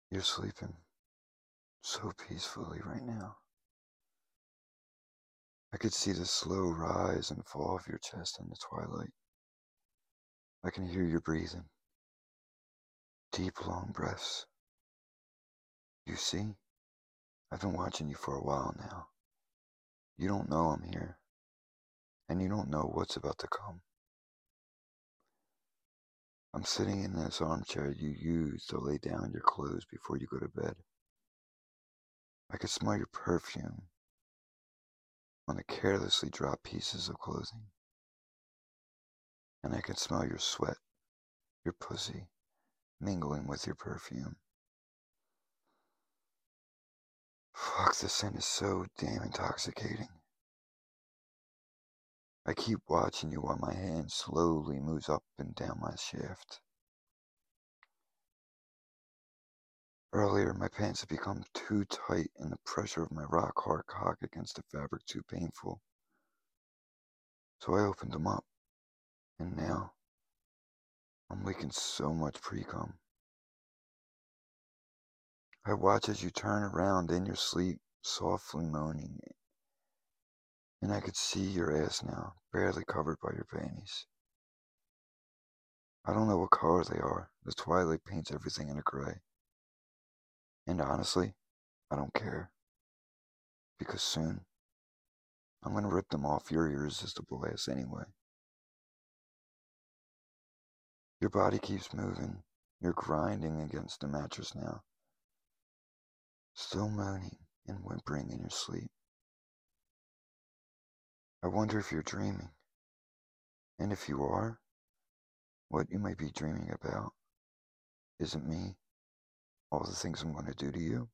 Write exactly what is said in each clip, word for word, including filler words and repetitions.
You're sleeping so peacefully right now. I could see the slow rise and fall of your chest in the twilight. I can hear your breathing, deep, long breaths. You see, I've been watching you for a while now. You don't know I'm here, and you don't know what's about to come. I'm sitting in this armchair you use to lay down your clothes before you go to bed. I can smell your perfume on the carelessly dropped pieces of clothing, and I can smell your sweat, your pussy, mingling with your perfume. Fuck, the scent is so damn intoxicating. I keep watching you while my hand slowly moves up and down my shaft. Earlier, my pants had become too tight and the pressure of my rock-hard cock against the fabric too painful. So I opened them up, and now I'm leaking so much pre-cum. I watch as you turn around in your sleep, softly moaning, and I could see your ass now, barely covered by your panties. I don't know what color they are. The twilight paints everything in a gray. And honestly, I don't care. Because soon, I'm gonna rip them off your irresistible ass anyway. Your body keeps moving. You're grinding against the mattress now. Still moaning and whimpering in your sleep. I wonder if you're dreaming. And if you are, what you might be dreaming about. Is it me? All the things I'm gonna do to you?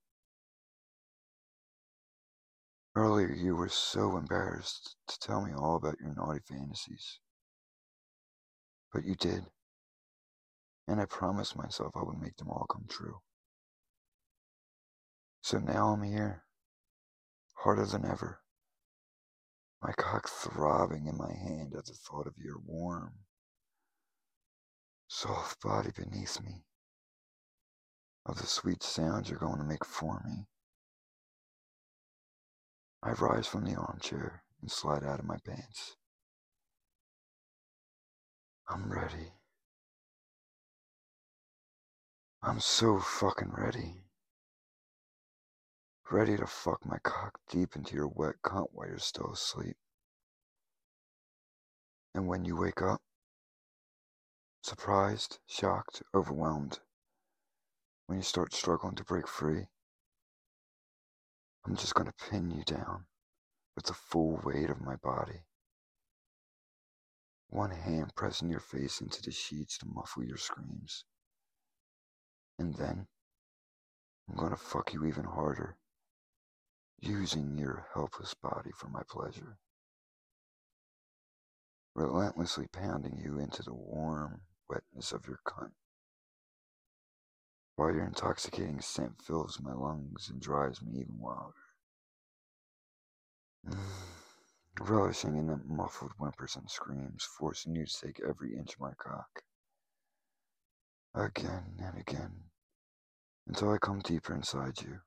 Earlier, you were so embarrassed to tell me all about your naughty fantasies. But you did. And I promised myself I would make them all come true. So now I'm here, harder than ever, my cock throbbing in my hand at the thought of your warm, soft body beneath me, of the sweet sounds you're going to make for me. I rise from the armchair and slide out of my pants. I'm ready. I'm so fucking ready. Ready to fuck my cock deep into your wet cunt while you're still asleep. And when you wake up, surprised, shocked, overwhelmed, when you start struggling to break free, I'm just gonna pin you down with the full weight of my body. One hand pressing your face into the sheets to muffle your screams. And then, I'm gonna fuck you even harder, using your helpless body for my pleasure. Relentlessly pounding you into the warm wetness of your cunt, while your intoxicating scent fills my lungs and drives me even wilder. Relishing in the muffled whimpers and screams, forcing you to take every inch of my cock. Again and again, until I come deeper inside you.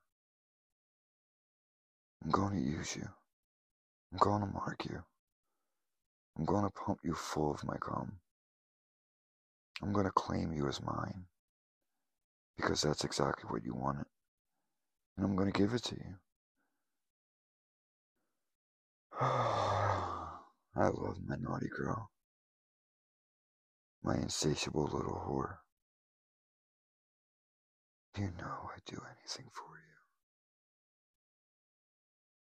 I'm going to use you. I'm going to mark you. I'm going to pump you full of my cum. I'm going to claim you as mine. Because that's exactly what you wanted. And I'm going to give it to you. I love my naughty girl. My insatiable little whore. You know I'd do anything for you.